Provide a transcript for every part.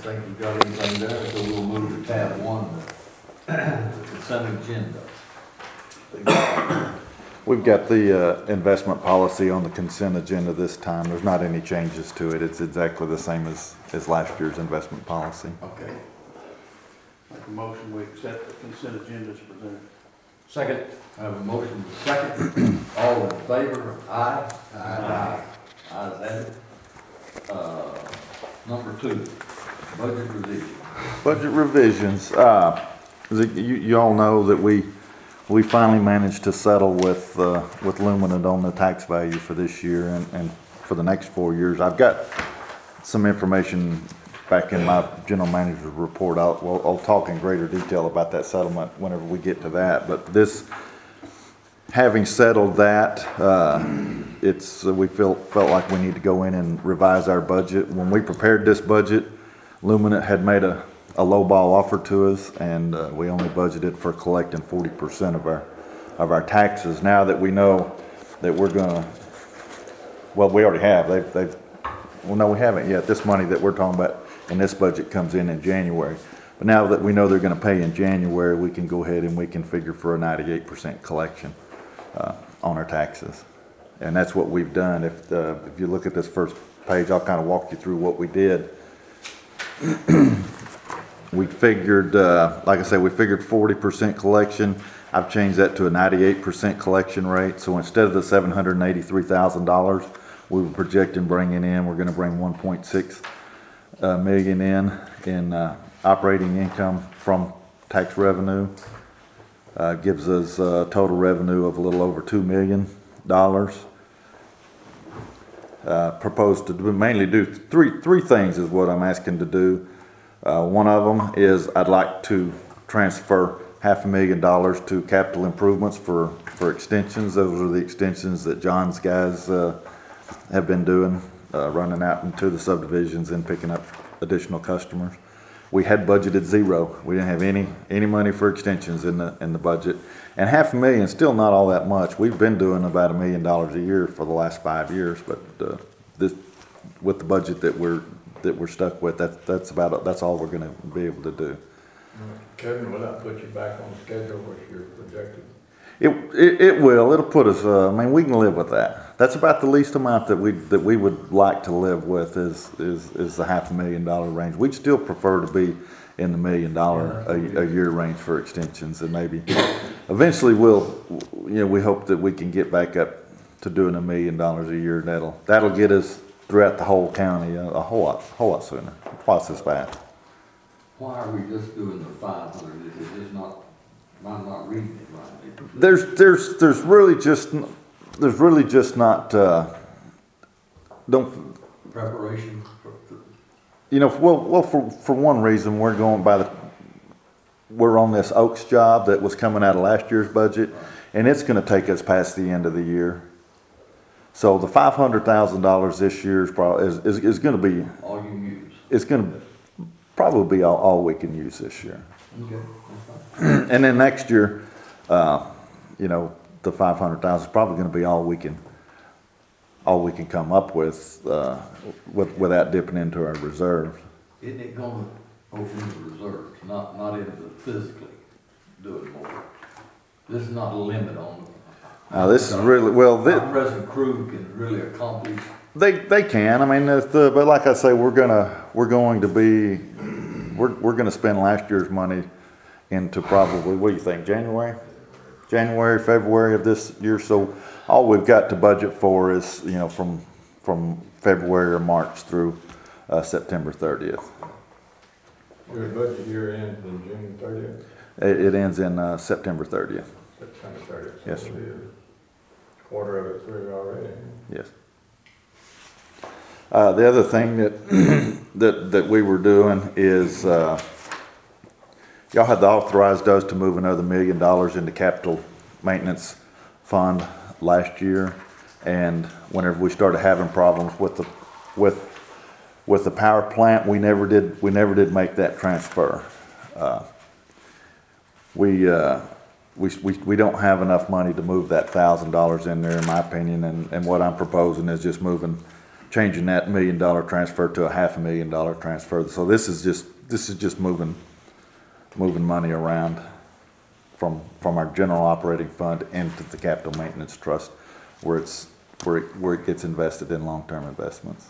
think we've got anything there, so we'll move to tab 1, the consent agenda. We've got the investment policy on the consent agenda this time. There's not any changes to it. It's exactly the same as last year's investment policy. Okay. Make a motion, we accept the consent agenda as presented. Second. I have a motion to second. All in favor? Aye. Aye. Ayes have it. Number 2, budget revision. Budget revisions. You all know that we finally managed to settle with Luminant on the tax value for this year and for the next 4 years. I've got some information back in my general manager's report. I'll talk in greater detail about that settlement whenever we get to that. But having settled that, we felt like we need to go in and revise our budget. When we prepared this budget, Luminant had made a lowball offer to us, and we only budgeted for collecting 40% of our taxes. Now that we know that we're gonna, well, we already have. Well, no, we haven't yet. This money that we're talking about in this budget comes in January. But now that we know they're going to pay in January, we can go ahead and we can figure for a 98% collection on our taxes, and that's what we've done. If you look at this first page, I'll kind of walk you through what we did. We figured, like I said, we figured 40% collection. I've changed that to a 98% collection rate. So instead of the $783,000 we were projecting bringing in, we're going to bring 1.6 million in operating income from tax revenue. Gives us a total revenue of a little over $2 million. Proposed to mainly do three things is what I'm asking to do. One of them is I'd like to transfer $500,000 to capital improvements for extensions. Those are the extensions that John's guys have been doing, running out into the subdivisions and picking up additional customers. We had budgeted zero. We didn't have any money for extensions in the budget, and $500,000 is still not all that much. We've been doing about $1 million a year for the last 5 years, but this, with the budget that we're stuck with, that's all we're going to be able to do. Kevin, will that put you back on schedule with your projected? It will. It'll put us. I mean, we can live with that. That's about the least amount that we would like to live with is the $500,000 range. We'd still prefer to be in the $1 million a year range for extensions, and maybe eventually we hope that we can get back up to doing $1 million a year. That'll get us throughout the whole county a whole lot sooner, twice as fast. Why are we just doing the 500? Is it just not? I'm not reading it right. There's really just not Preparation. For one reason, we're on this Oaks job that was coming out of last year's budget, and it's going to take us past the end of the year. So the $500,000 this year is going to be All you use. It's going to probably be all we can use this year. Okay. And then next year, the $500,000 is probably going to be all we can come up with without dipping into our reserves. Isn't it going to open the reserves, not into physically doing more? This is not a limit on. This is really well. Our present crew can really accomplish. They can. I mean, but like I say, we're going to spend last year's money into probably, what do you think, January, February of this year. So all we've got to budget for is, from February or March through September 30th. Your budget year ends in June 30th? It ends in September 30th. September 30th. Yes, sir. Quarter of it through already. Yes. The other thing that we were doing is y'all had authorized us to move another $1 million into capital maintenance fund last year, and whenever we started having problems with the power plant, we never did make that transfer. We don't have enough money to move that $1,000 in there, in my opinion, and what I'm proposing is just moving changing that $1 million transfer to a $500,000 transfer. So this is just moving money around from our general operating fund into the capital maintenance trust, where it gets invested in long-term investments.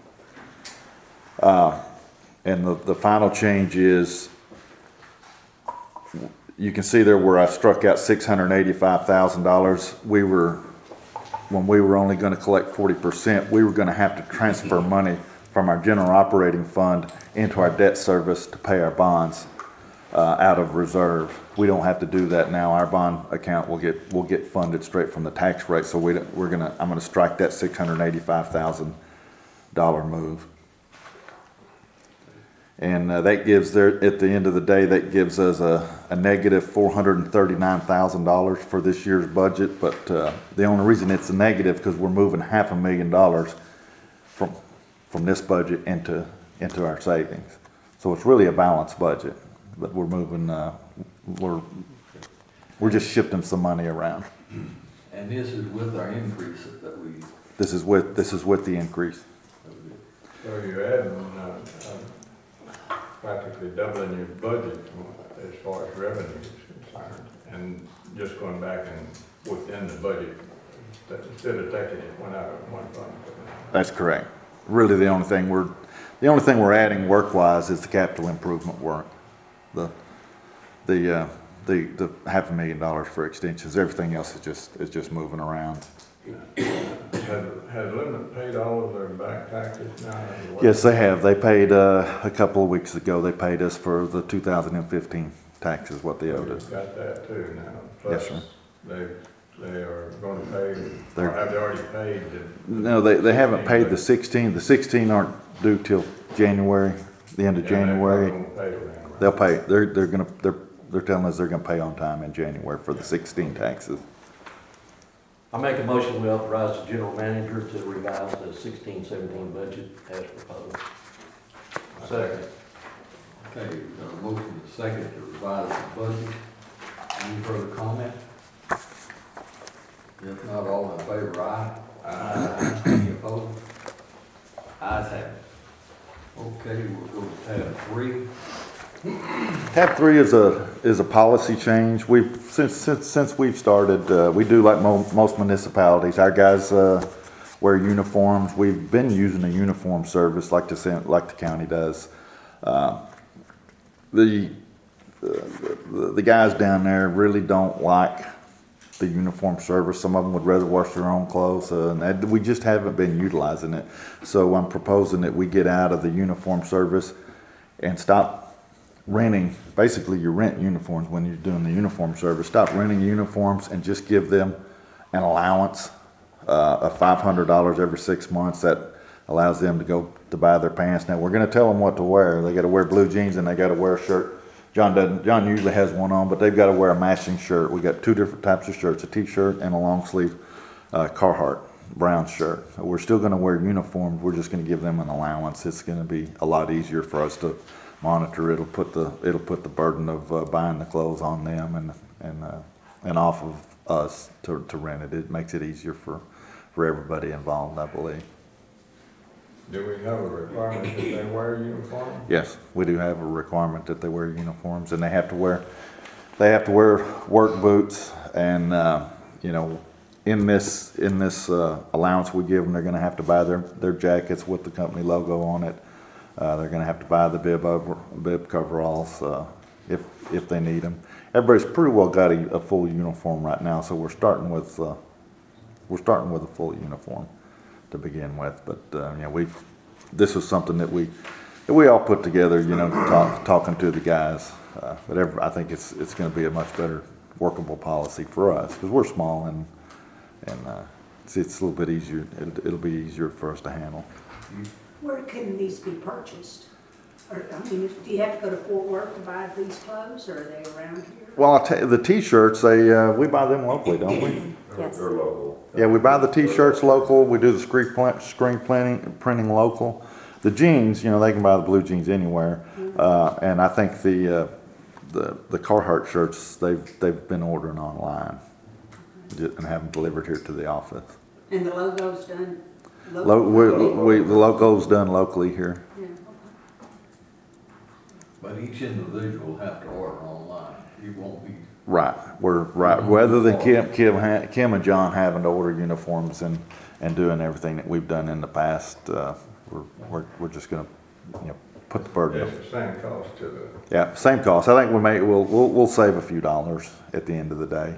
And the final change is, you can see there where I struck out $685,000. When we were only gonna collect 40%, we were gonna have to transfer money from our general operating fund into our debt service to pay our bonds, out of reserve. We don't have to do that now. Our bond account will get funded straight from the tax rate, so I'm gonna strike that $685,000 move. And that gives at the end of the day, that gives us a negative $439,000 for this year's budget. But the only reason it's a negative because we're moving $500,000 from this budget into our savings. So it's really a balanced budget, but we're moving we're just shifting some money around. And this is with our increase that we. This is with the increase. So you're adding, practically doubling your budget as far as revenue is concerned, and just going back and within the budget, instead of taking it one out of one fund. That's correct. Really, the only thing we're adding work-wise is the capital improvement work. The $500,000 for extensions. Everything else is just moving around. Has Lumen paid all of their back taxes now? Yes, they have. They paid a couple of weeks ago. They paid us for the 2015 taxes, what they owed us. Got that too now. Yes, sir. They are going to pay, or have they already paid? No, they haven't paid the 16. The 16 aren't due till January, the end of January. They'll pay. They're telling us they're gonna pay on time in January for the 16 taxes. I make a motion, we authorize the general manager to revise the 16-17 budget as proposed. Second. Okay, we've got a motion and a second to revise the budget. Any further comment? If not, all in favor, aye? Aye. Any opposed? Ayes have it. Okay, we'll go to tab 3. Tab 3 is a policy change. Since we've started, we do like most municipalities. Our guys wear uniforms. We've been using a uniform service like the county does. The guys down there really don't like the uniform service. Some of them would rather wash their own clothes, and we just haven't been utilizing it. So I'm proposing that we get out of the uniform service and stop renting. Basically, you rent uniforms when you're doing the uniform service. Stop renting uniforms and just give them an allowance of $500 every 6 months. That allows them to go to buy their pants. Now we're going to tell them what to wear. They got to wear blue jeans and they got to wear a shirt. John usually has one on, but they've got to wear a matching shirt. We got 2 different types of shirts: a t-shirt and a long sleeve Carhartt brown shirt. So we're still going to wear uniforms. We're just going to give them an allowance. It's going to be a lot easier for us to monitor. It'll put the burden of buying the clothes on them and off of us to rent it. It makes it easier for everybody involved, I believe. Do we have a requirement that they wear uniforms? Yes, we do have a requirement that they wear uniforms, and they have to wear work boots. And in this allowance we give them, they're going to have to buy their jackets with the company logo on it. They're going to have to buy the bib coveralls if they need them. Everybody's pretty well got a full uniform right now, so we're starting with a full uniform to begin with. But this was something that we all put together, talking to the guys. But I think it's going to be a much better workable policy for us because we're small and it's a little bit easier. It'll be easier for us to handle. Where can these be purchased? Do you have to go to Fort Worth to buy these clothes, or are they around here? Well, I'll tell you, the T-shirts, we buy them locally, don't we? Yes. They're local. Yeah, we buy the T-shirts local. We do the screen printing local. The jeans, they can buy the blue jeans anywhere. And I think the Carhartt shirts, they've been ordering online and have them delivered here to the office. And the logo's done? The loco's done locally here. Yeah, But each individual will have to order online. You won't be, Right, rather than Kim and John having to order uniforms and doing everything that we've done in the past, we're just gonna, put the burden. It's the same cost to the, Yeah, same cost. I think we'll save a few dollars at the end of the day.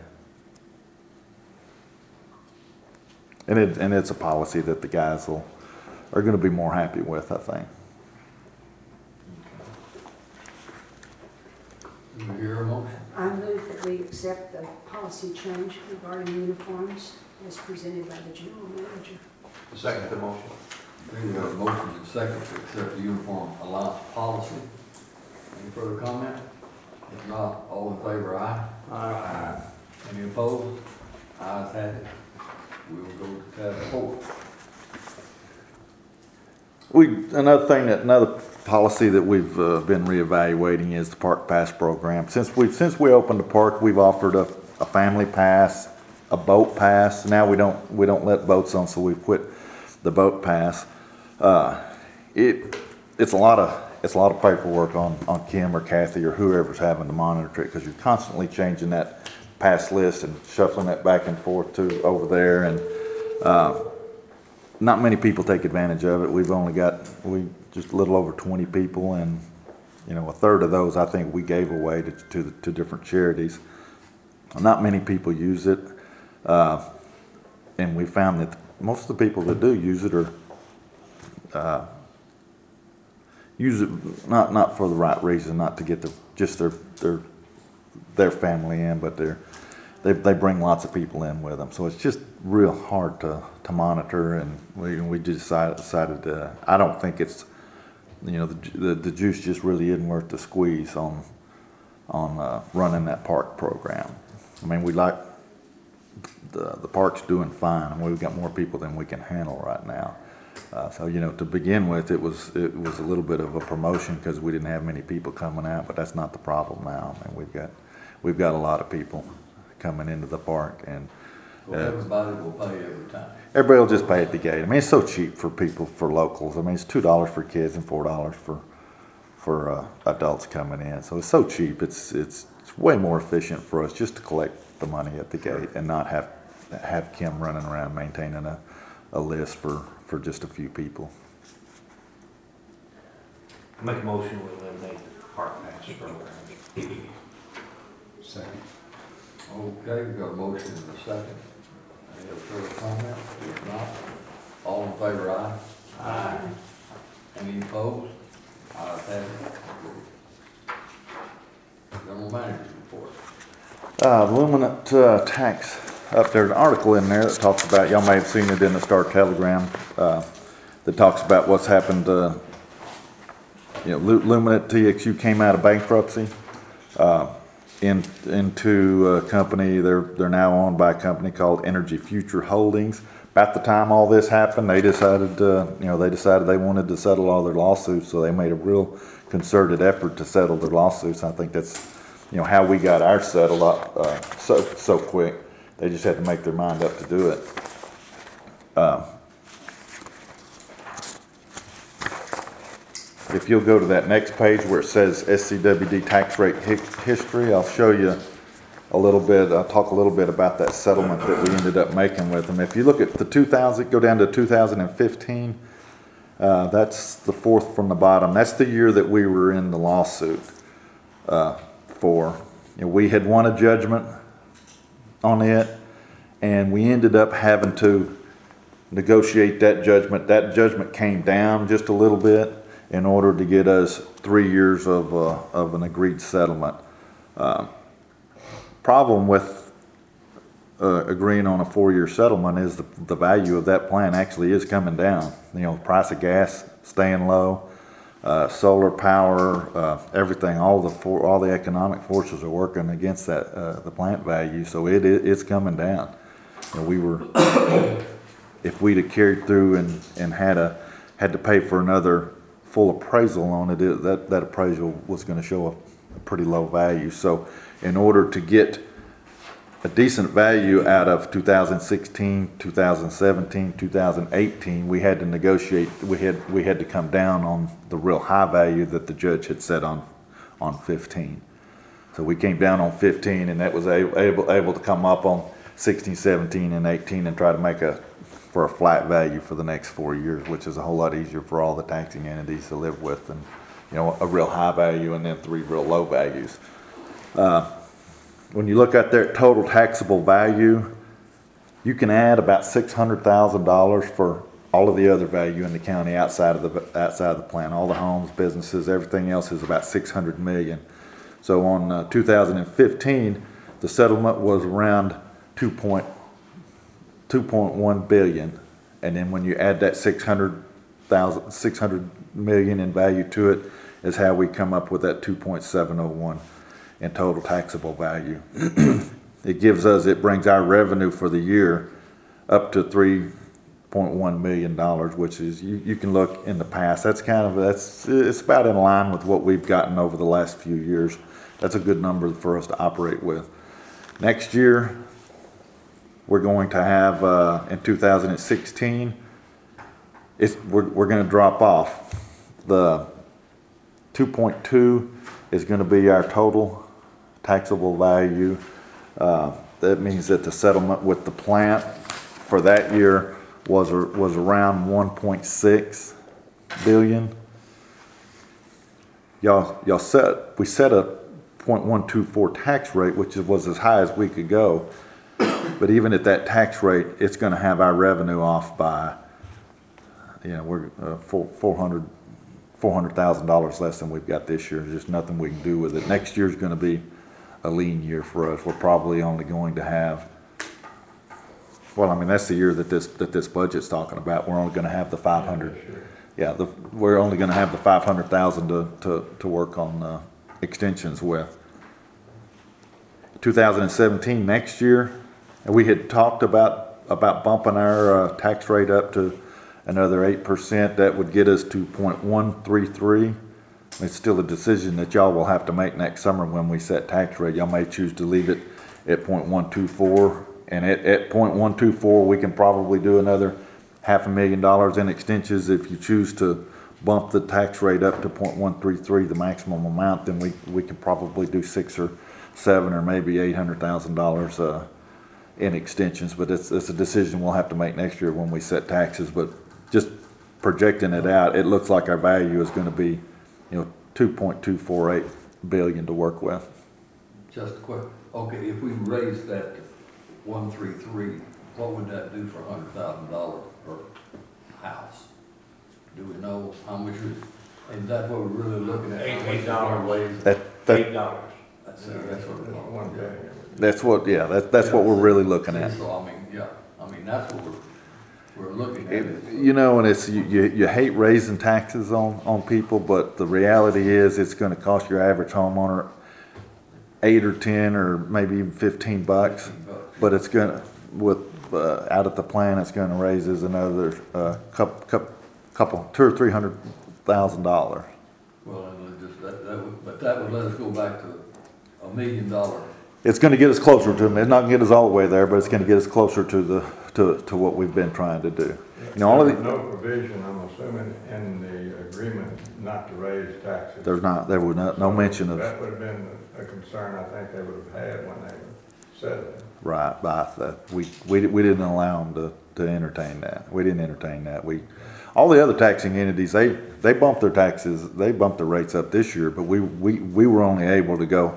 And it's a policy that the guys are gonna be more happy with, I think. you hear a motion? I move that we accept the policy change regarding uniforms as presented by the general manager. Second the motion. We have a motion and second to accept the uniform allowance policy. Any further comment? If not, all in favor, aye? Aye. Any opposed? Ayes have it. We'll go to tab 4. Another policy that we've been reevaluating is the Park Pass program. Since we opened the park, we've offered a family pass, a boat pass. Now we don't let boats on, so we've quit the boat pass. It's a lot of paperwork on Kim or Kathy or whoever's having to monitor it, because you're constantly changing that pass list and shuffling it back and forth to over there, and not many people take advantage of it. We just a little over 20 people, and a third of those I think we gave away to different charities. Not many people use it, and we found that most of the people that do use it are use it not for the right reason, not to get just their family in, but they bring lots of people in with them. So it's just real hard to monitor, and we decided I don't think it's, the juice just really isn't worth the squeeze on running that park program. I mean, we like the park's doing fine, and we've got more people than we can handle right now. So to begin with, it was a little bit of a promotion because we didn't have many people coming out, but that's not the problem now. I mean, we've got a lot of people coming into the park, and Well, everybody will pay every time. everybody will just pay at the gate. I mean, it's so cheap for locals. I mean, it's $2 for kids and $4 for adults coming in. So it's so cheap. It's way more efficient for us just to collect the money at the gate and not have Kim running around maintaining a list for just a few people. Make a motion to eliminate the Park Pass program. Second. Okay, we got a motion and a second. Any further comment? If not, all in favor, aye? Aye. Any opposed? Ayes have it. General manager's report. Luminant tax, up there's an article in there that talks about, y'all may have seen it in the Star Telegram, that talks about what's happened. Luminant TXU came out of bankruptcy into a company. They're now owned by a company called Energy Future Holdings. About the time all this happened, they decided they wanted to settle all their lawsuits, so they made a real concerted effort to settle their lawsuits. I think that's how we got ours settled up so quick. They just had to make their mind up to do it. If you'll go to that next page where it says SCWD tax rate history, I'll show you a little bit. I'll talk a little bit about that settlement that we ended up making with them. If you look at the 2000, go down to 2015. That's the fourth from the bottom. That's the year that we were in the lawsuit for. We had won a judgment on it, and we ended up having to negotiate that judgment. That judgment came down just a little bit in order to get us 3 years of an agreed settlement. Problem with agreeing on a 4-year settlement is the value of that plant actually is coming down. The price of gas staying low, solar power, everything, all the economic forces are working against that the plant value, so it's coming down. If we'd have carried through and had to pay for another full appraisal on it, that appraisal was going to show a pretty low value. So in order to get a decent value out of 2016, 2017, 2018. We had to negotiate, we had to come down on the real high value that the judge had set on 15. So we came down on 15, and that was able to come up on 16, 17, and 18 and try to make for a flat value for the next 4 years, which is a whole lot easier for all the taxing entities to live with than, you know, a real high value and then 3 real low values. When you look at their total taxable value, you can add about $600,000 for all of the other value in the county outside of the plan. All the homes, businesses, everything else is about $600 million. So on 2015, the settlement was around 2.1 billion, and then when you add that 600 million in value to it, is how we come up with that 2.701 in total taxable value. It brings our revenue for the year up to $3.1 million, which is, you can look in the past, it's about in line with what we've gotten over the last few years. That's a good number for us to operate with. Next year, we're going to have, in 2016, we're going to drop off. The 2.2 is going to be our total taxable value. That means that the settlement with the plant for that year was around 1.6 billion. We set a 0.124 tax rate, which was as high as we could go. But even at that tax rate, it's going to have our revenue off by, we're $400,000 less than we've got this year. There's just nothing we can do with it. Next year's going to be a lean year for us. We're probably only going to have, that's the year that this budget's talking about. We're only going to have the 500. Yeah, we're only going to have the 500,000 to work on extensions with. 2017, next year, and we had talked about bumping our tax rate up to another 8%. That would get us to 0.133. It's still a decision that y'all will have to make next summer when we set tax rate. Y'all may choose to leave it at 0.124, and at 0.124, we can probably do another $500,000 in extensions. If you choose to bump the tax rate up to 0.133, the maximum amount, then we can probably do $6 or $7 or maybe $800,000 in extensions. But it's a decision we'll have to make next year when we set taxes. But just projecting it out, it looks like our value is going to be, 2.248 billion to work with. Just a quick, okay, if we raise that to 133, what would that do for $100,000 per house? Do we know how much is that what we're really looking at? $8 That, $8. That's what we're looking 1 billion. that's what what we're really looking at. So, that's what we're looking at. And it's you hate raising taxes on people, but the reality is it's going to cost your average homeowner $8 or $10 or maybe even $15. But it's going to, out at the plan, it's going to raise us another couple, $200,000 or $300,000. Well, but that would let us go back to $1 million. It's going to get us closer to them. It's not going to get us all the way there, but it's going to get us closer to what we've been trying to do. All of There's no provision, I'm assuming, in the agreement not to raise taxes. there was no mention of That would have been a concern I think they would have had when they said it. right by that. We didn't allow them to entertain that. We didn't entertain that. All the other taxing entities, they bumped their taxes, they bumped their rates up this year, but we were only able to go,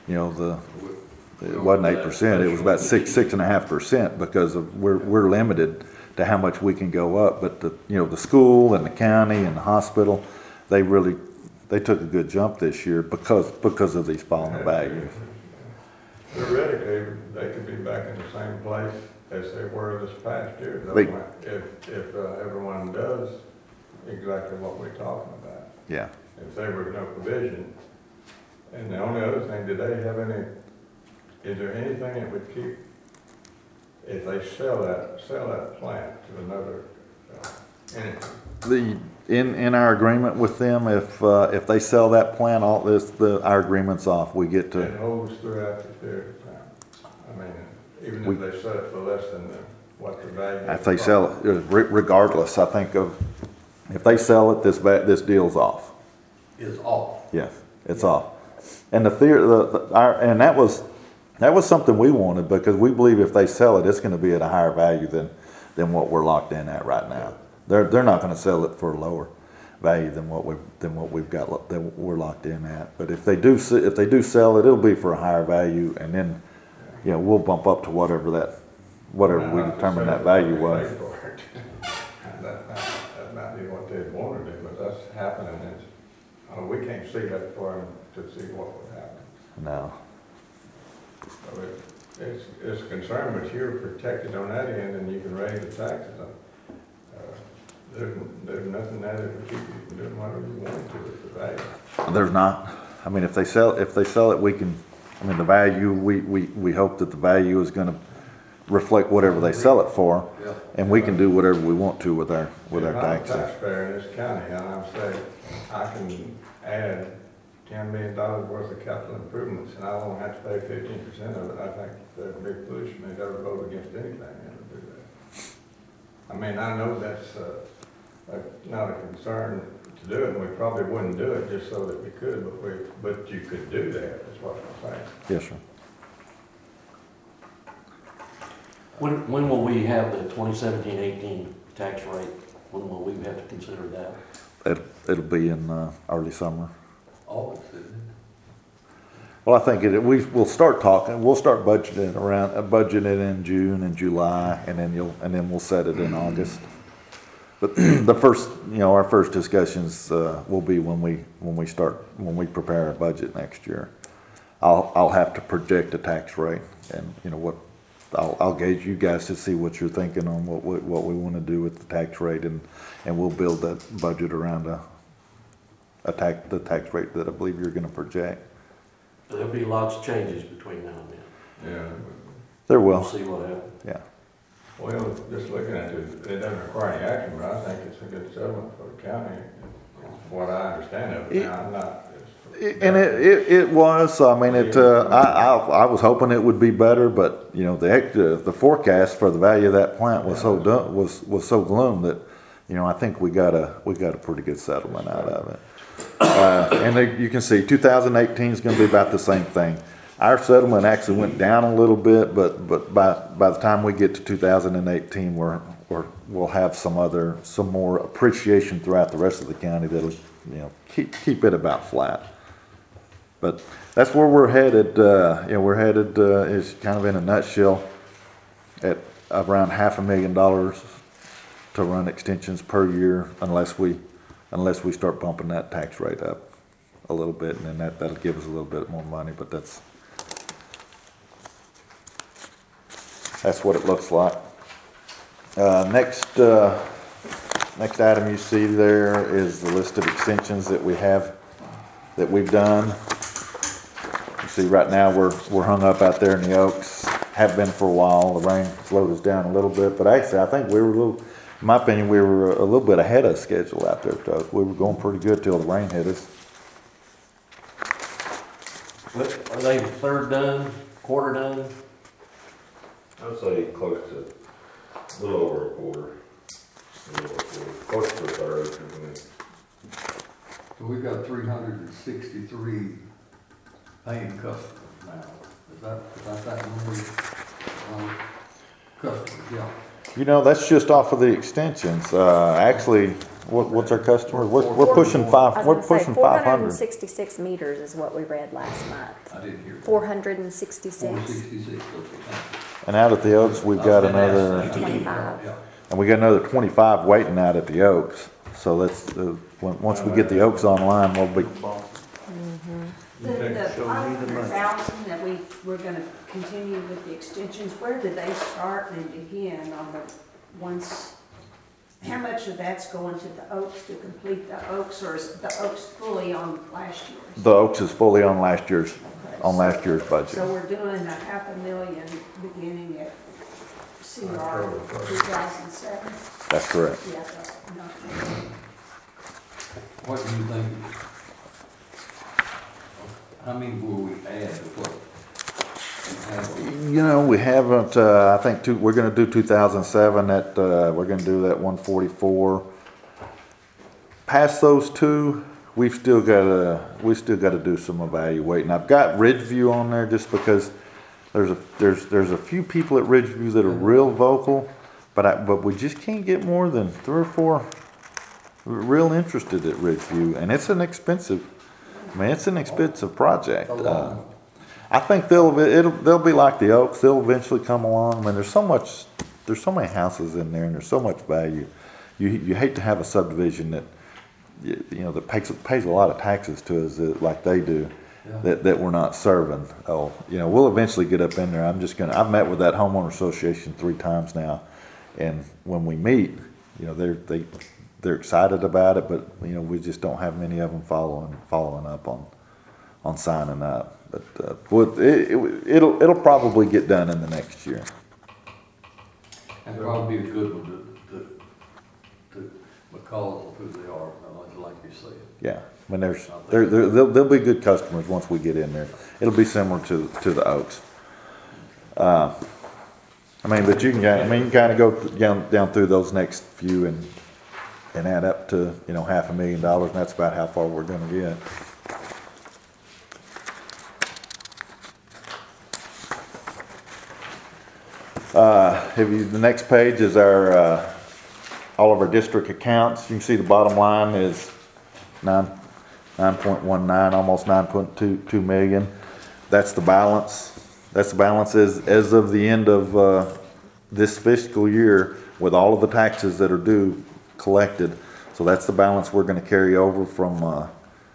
it wasn't 8%, it was about 6.5% because we're limited to how much we can go up. But the school and the county and the hospital, they took a good jump this year because of these falling values. Theoretically, they could be back in the same place as they were this past year, though, if everyone does exactly what we're talking about. Yeah. If there were no provision. And the only other thing, is there anything that would keep, if they sell that plant to another entity? In our agreement with them, if they sell that plant, our agreement's off. We get to. It holds throughout the period of time. Even We- if they sell it for less than what the value. of If the they sell property. it, regardless, I think of, if they sell it, this deal's off. Is off. Yes, it's off. And the theory, and that was something we wanted, because we believe if they sell it, it's gonna be at a higher value than what we're locked in at right now. They're not gonna sell it for a lower value than what we've got, that we're locked in at. But if they do sell it, it'll be for a higher value, and then, you know, we'll bump up to whatever we determine that value was. That might be what they'd want to do, but that's happening, we can't see that far to see what would happen. No, So it's a concern, but you're protected on that end and you can raise the taxes. There's nothing that would keep you from doing whatever you want to with the value. there's not. I mean, if they sell it, we can, I mean, the value, we hope that the value is gonna reflect whatever they sell it for, Yeah. and we can do whatever we want to with our If I'm a taxes. taxpayer in this county, and I'm saying, I can add $10 million worth of capital improvements, and I won't have to pay 15% of it, I think that'd be foolish for me to ever vote against anything and do that. I mean, I know that's, not a concern to do it, and we probably wouldn't do it just so that we could, but you could do that, is what I'm saying. Yes, sir. When will we have the 2017-18 tax rate? When will we have to consider that? It'll be in early summer. August, isn't it? Well, I think we'll start talking, we'll start budgeting in June and July, and then we'll set it in August. But our first discussions will be when we prepare our budget next year. I'll have to project a tax rate, and I'll gauge you guys to see what you're thinking on what we want to do with the tax rate, and we'll build that budget around the tax rate that I believe you're going to project. There'll be lots of changes between now and then. Yeah. There We'll will, see what happens. yeah. Well, just looking at it, it doesn't require any action, but I think it's a good settlement for the county, what I understand of it. Now, I'm not. And it was, I mean, I was hoping it would be better, but, the forecast for the value of that plant was so gloom that, I think we got a pretty good settlement out of it. And you can see 2018 is gonna be about the same thing. Our settlement actually went down a little bit, but by the time we get to 2018, we'll have some more appreciation throughout the rest of the county that'll, keep it about flat. But that's where we're headed. We're headed is kind of in a nutshell at around $500,000 to run extensions per year, unless we start bumping that tax rate up a little bit, and then that'll give us a little bit more money. But that's what it looks like. Next item you see there is the list of extensions that we've done. You see right now we're hung up out there in the Oaks, have been for a while. The rain slowed us down a little bit, but actually I think in my opinion, we were a little bit ahead of schedule out there at the Oaks. We were going pretty good till the rain hit us. Are they third done, quarter done? I'd say close to a little over a quarter. Close to a third. So we've got 363 paying customers now. Is that number? Customers, yeah. That's just off of the extensions. Actually, what's our customer? We're pushing I was pushing gonna say 500. 466 meters is what we read last month. I didn't hear that. 466. 466, okay. And out at the Oaks, we've got another, 25. Yeah. and we got another 25 waiting out at the Oaks. So that's once we get the Oaks online, we'll be. The 500,000 that we're gonna continue with the extensions, where do they start and begin on the ones? How much of that's going to the Oaks to complete the Oaks, or is the Oaks fully on last year's? The Oaks is fully on last year's budget. So we're doing $500,000 beginning at CR 2007? That's correct. Yeah, no. What do you think? How many will we add to what? You know, we haven't, I think we're gonna do 2007, we're gonna do that 144. Past those two, we've still gotta do some evaluating. I've got Ridgeview on there just because there's a few people at Ridgeview that are real vocal, but we just can't get more than 3 or 4 real interested at Ridgeview, and it's an expensive project. I think they'll be like the Oaks. They'll eventually come along. I mean, there's so many houses in there, and there's so much value. You hate to have a subdivision that that pays a lot of taxes to us like they do, that we're not serving. Oh, we'll eventually get up in there. I've met with that homeowner association 3 times now, and when we meet, they're excited about it, but we just don't have many of them following up on signing up. But it'll probably get done in the next year. And probably be a good one to McCall who they are, like you said. Yeah, I mean, they'll be good customers once we get in there. It'll be similar to the Oaks. But you can kind of go down through those next few and add up to $500,000, and that's about how far we're going to get. The next page is all of our district accounts. You can see the bottom line is 9.19, almost 9.22 million. That's the balance. That's the balance as of the end of this fiscal year, with all of the taxes that are due collected. So that's the balance we're going to carry over from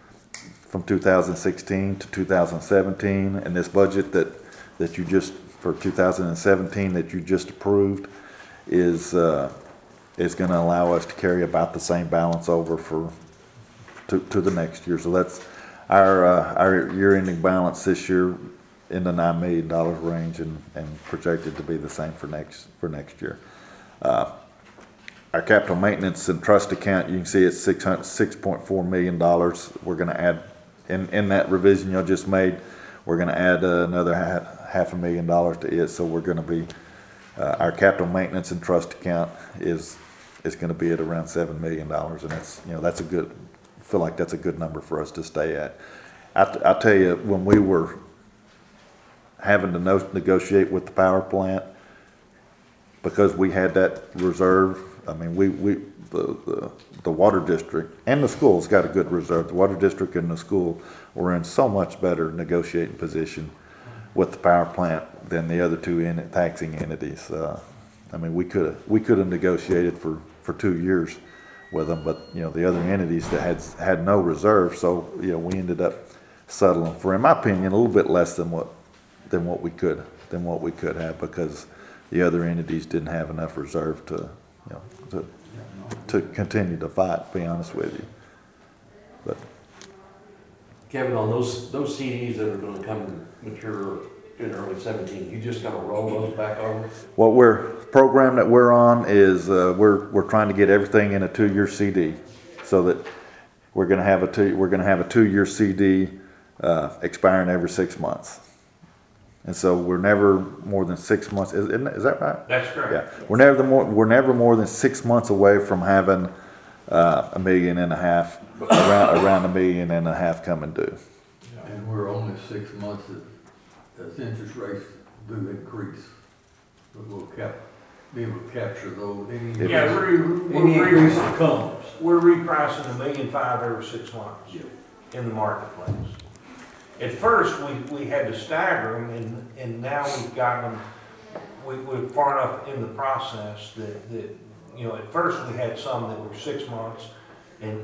2016 to 2017, and this budget that you just for 2017 that you just approved is going to allow us to carry about the same balance over to the next year. So that's our year-ending balance this year in the $9 million range, and projected to be the same for next year. Our capital maintenance and trust account, you can see it's $6.4 million. We're going to add in that revision you just made. We're going to add another $500,000 to it. So we're going to be our capital maintenance and trust account is going to be at around $7 million, and that's a good. I feel like that's a good number for us to stay at. I tell you, when we were having to negotiate with the power plant, because we had that reserve. I mean, the water district and the school's got a good reserve. The water district and the school were in so much better negotiating position with the power plant than the other 2 taxing entities. I mean, we could have negotiated for 2 years with them, but the other entities that had no reserve, so we ended up settling for, in my opinion, a little bit less than what we could have, because the other entities didn't have enough reserve to continue to fight, to be honest with you. But Kevin, on those CDs that are gonna come and mature in early 17, you just gonna roll those back over? Program that we're on is, we're trying to get everything in a 2-year CD, so that we're gonna have a 2-year CD, expiring every 6 months. And so we're never more than 6 months. Is that right? That's correct. Yeah, we're never more than 6 months away from having $1.5 million, around $1.5 million coming due. And we're only 6 months as interest rates do increase. But we'll be able to capture those, any Yeah, increase that comes. we're repricing $1.5 million every 6 months in the marketplace. At first, we had to stagger them, and now we've got them, we're far enough in the process that at first we had some that were 6 months, and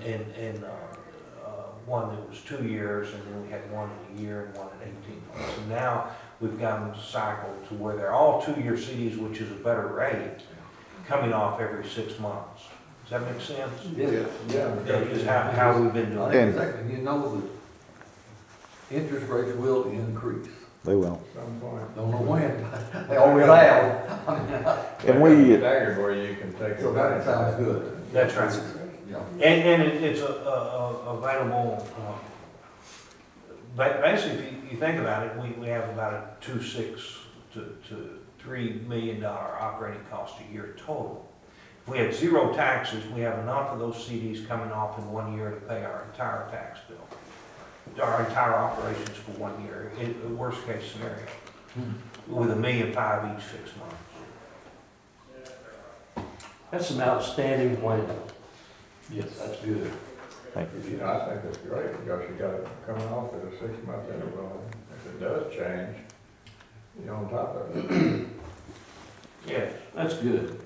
one that was 2 years, and then we had one at a year and one at 18 months. And now we've got them cycled to where they're all 2-year CDs, which is a better rate, coming off every 6 months. Does that make sense? Yeah. That is how we've been I doing think it. exactly, that interest rates will increase. They will. Some point. Don't know when, they always have. And we, Staggered where you can take. So that sounds good. That's right. Yeah. And it's available, but basically, if you think about it, we have about a 2.6 to $3 million operating cost a year total. If we had zero taxes, we have enough of those CDs coming off in 1 year to pay our entire tax bill, our entire operations for 1 year, in the worst case scenario, with $1.5 million each 6 months. That's an outstanding plan. Yes, that's good. Thank you. You know, I think it's great, because you got it coming off at a 6-month interval. If it does change, you're on top of it. Yeah. That's good.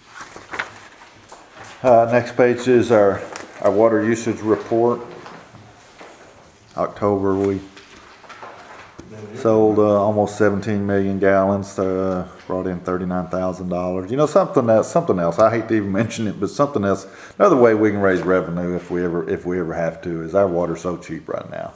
Next page is our water usage report. October, we sold almost 17 million gallons, brought in $39,000. You know, something else, I hate to even mention it, but something else, another way we can raise revenue if we ever have to, is our water's so cheap right now.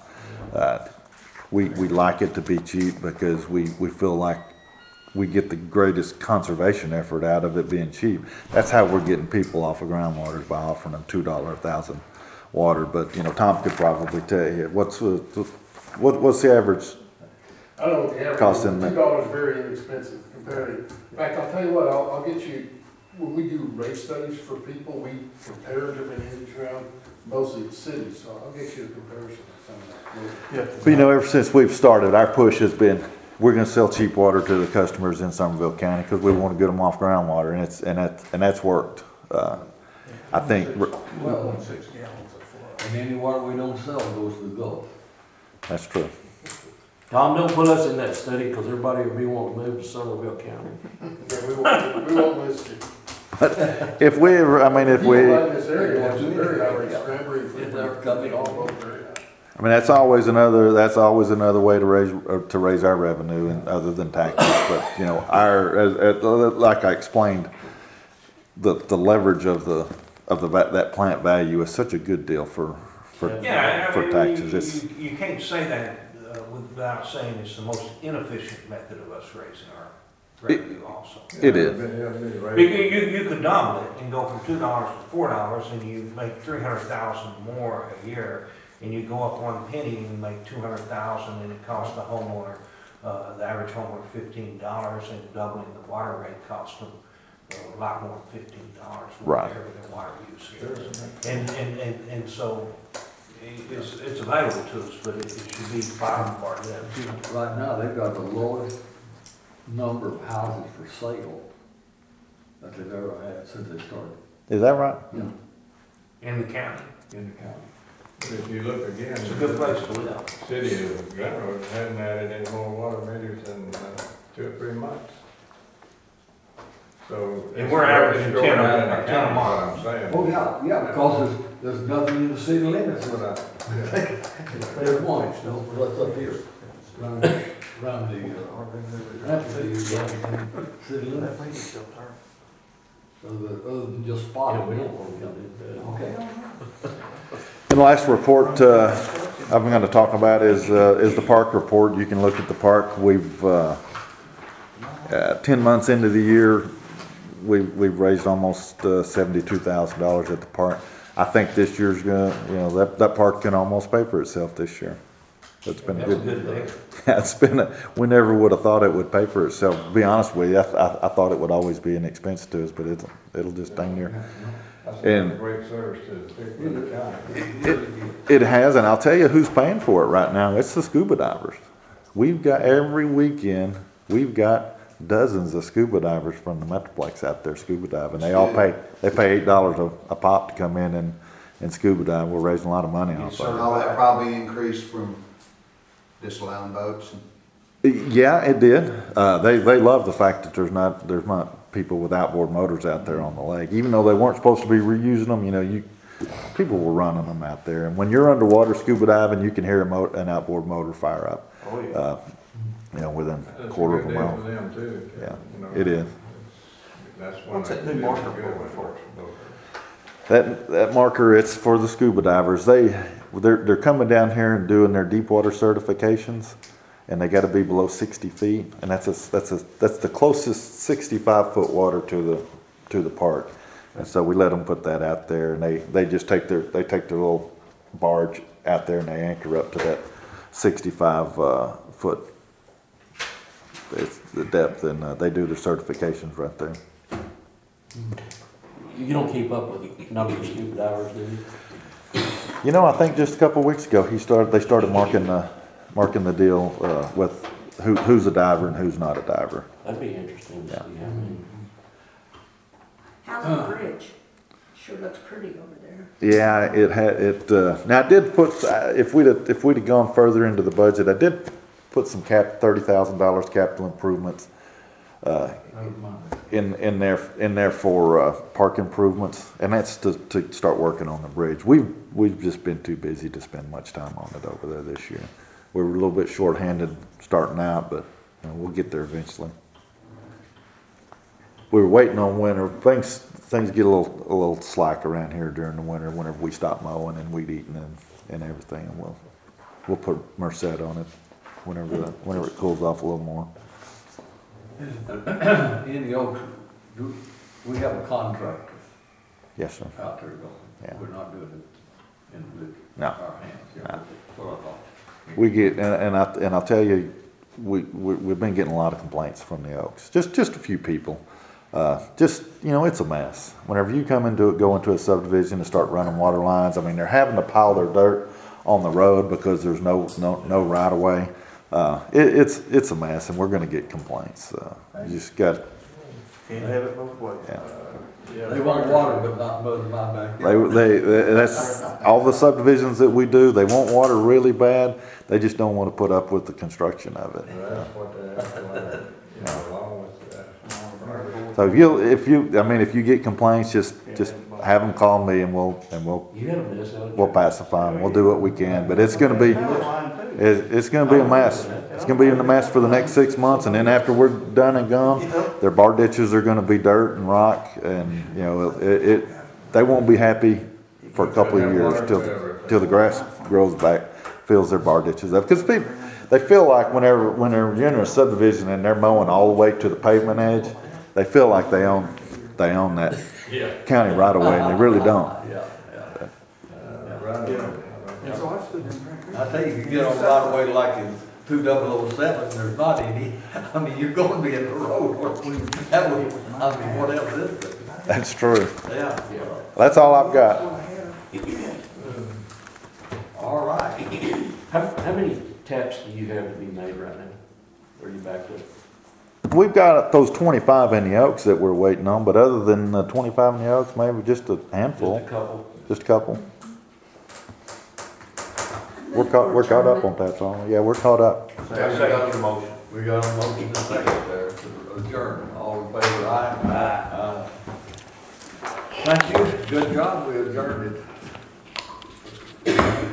We like it to be cheap because we feel like we get the greatest conservation effort out of it being cheap. That's how we're getting people off of groundwater, by offering them $2 a thousand water. But, you know, Tom could probably tell you, what's the average? I don't know what the average Cost is. in the- $2 is very inexpensive compared to, in fact, I'll tell you what, I'll get you, when we do rate studies for people, we compare different areas around, mostly it's cities, so I'll get you a comparison of some of that. But, you know, ever since we've started, our push has been, we're gonna sell cheap water to the customers in Somerville County because we want to get them off groundwater, and that's worked. I think Well, 6 gallons of flow. and any water we don't sell goes to the Gulf. that's true. Tom, don't put us in that study, because everybody will be wanting to move to Somerville County. Yeah, we won't list you. If we ever, I mean, if we, People right in this area, it's very high rate, Cranberry, They're coming all all over very high. I mean, that's always another way to raise our revenue, and other than taxes. But, you know, like I explained, the leverage of that plant value is such a good deal for Yeah, I for mean, taxes. you can't say that without saying it's the most inefficient method of us raising our revenue also. It is. You could double it and go from $2 to $4 and you make 300,000 more a year, and you go up 1 penny and you make 200,000, and it costs the homeowner, the average homeowner $15, and doubling the water rate costs them a lot more than $15, Right. whatever their water use is. And so it's available to us, but it should be bottom part of that. Right now, they've got the lowest number of houses for sale that they've ever had since they started. Is that right? In the county. In the county. If you look again, It's a good place to live. the city of Glenroe hadn't added any more water meters in 2 or 3 months. So. And we're averaging it's going 10 a- out in the 10 a county, month. what I'm saying. Oh, yeah, because there's nothing in the city limits. That's what I, There's one, what's up here? Around city limits. Other than just spot. Yeah, we don't want to come in. Okay. And the last report I'm going to talk about is the park report. You can look at the park. We've 10 months into the year, we've raised almost $72,000 at the park. I think this year's gonna, that park can almost pay for itself this year. It's been That's a good. good day. We never would have thought it would pay for itself. To be honest with you, I thought it would always be an expense to us, but it'll just dang near. that's And- a great service to the people in the county. It has, and I'll tell you who's paying for it right now. It's the scuba divers. We've got, every weekend, we've got dozens of scuba divers from the Metroplex out there scuba diving. They pay $8 a pop to come in and scuba dive. We're raising a lot of money off of All that probably increased from disallowing boats. it. Yeah, it did. They love the fact that there's not people with outboard motors out there on the lake. Even though they weren't supposed to be reusing them, people were running them out there. And when you're underwater scuba diving, you can hear an outboard motor fire up. Oh, yeah. Within a That's quarter of a good deal mile. for them too. Yeah, You know, it is. That's one. What's that thing new that's marker good for? with That marker, it's for the scuba divers. They're coming down here and doing their deep water certifications, and they got to be below 60 feet, and that's the closest 65-foot water to the park. And so we let them put that out there, and they just take their little barge out there and they anchor up to that 65 foot it's the depth, and they do their certifications right there. You don't keep up with number of scuba divers, do you? You know, I think just a couple of weeks ago, they started marking the deal with who's a diver and who's not a diver. That'd be interesting to see how many. How's the bridge? Sure looks pretty over there. Yeah, now I did put, if we'd have gone further into the budget, I did put some $30,000 capital improvements in there for park improvements, and that's to start working on the bridge. We've just been too busy to spend much time on it over there this year. We were a little bit short-handed starting out, but we'll get there eventually. We were waiting on winter. Things get a little slack around here during the winter whenever we stop mowing and weed eating and everything. And we'll put Merced on it whenever it cools off a little more. In the Oaks, we have a contractor Yes, sir. out there going. Yeah. We're not doing it with No. our hands. Yeah, No. that's what I thought. We get, and I'll tell you, we've been getting a lot of complaints from the Oaks. Just a few people. It's a mess. Whenever you go into a subdivision and start running water lines, I mean, they're having to pile their dirt on the road because there's no right of way. It's a mess, and we're going to get complaints. You just got. Can't have it both ways. Yeah. They want water, but not mowing my backyard. That's all the subdivisions that we do. They want water really bad. They just don't want to put up with the construction of it. That's what they have to learn, along with that. So if you get complaints, just have them call me, and we'll You had a mess out of we'll pacify them. We'll do what we can, but it's gonna be a mess. It's gonna be in a mess for the next 6 months, and then after we're done and gone, their bar ditches are gonna be dirt and rock, and they won't be happy for a couple of years till the grass grows back, fills their bar ditches up. Because they feel like whenever you're in a subdivision and they're mowing all the way to the pavement edge, they feel like they own that county right away, and they really don't. I tell you, you get on the right of way like in 2007, there's not any. I mean, you're going to be in the road. What else is there? That's true. Yeah. That's all I've got. All right. How many taps do you have to be made right now? Are you back to? We've got those 25 in the Oaks that we're waiting on, but other than the 25 in the Oaks, maybe just a handful. Just a couple? Just a couple. We're caught up on that song. Yeah, we're caught up. I second your motion. We got a motion and a second there to adjourn. All in favor, aye? Aye. Thank you. Good job. We adjourned it.